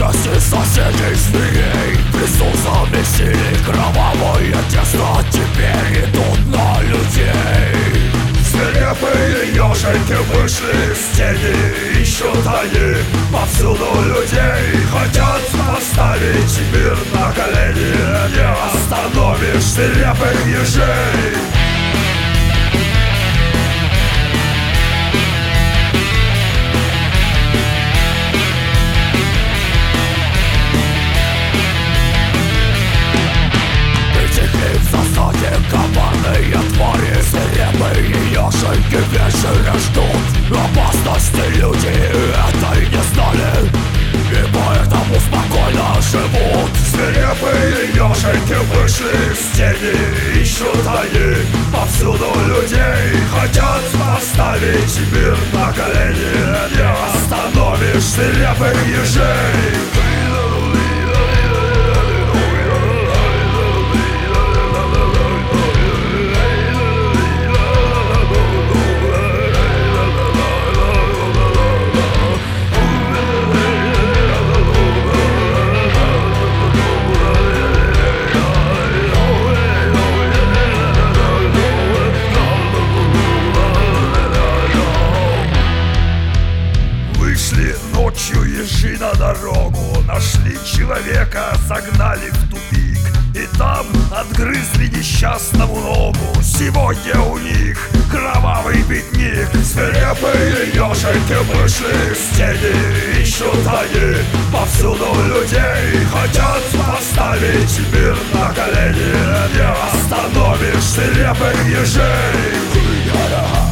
Части соседей зверей в лесу замесили кровавое тесто. Теперь идут на людей. Свирепые ежики вышли с тени, ищут они повсюду людей. Хотят поставить мир на колени. Не остановишь свирепых ежей. Коварные твари, свирепые ежики вечера ждут опасности. Люди это и не знали, и поэтому спокойно живут. Свирепые ежики вышли с тени, ищут они повсюду людей. Хотят поставить мир на колени. Не остановишь свирепых ежей. Ночью ежи на дорогу нашли человека, загнали в тупик и там отгрызли несчастному ногу. Сегодня у них кровавый пикник. Свирепые ежики вышли с тени, ищут они повсюду людей. Хотят поставить мир на колени. Не остановишь свирепых ежей.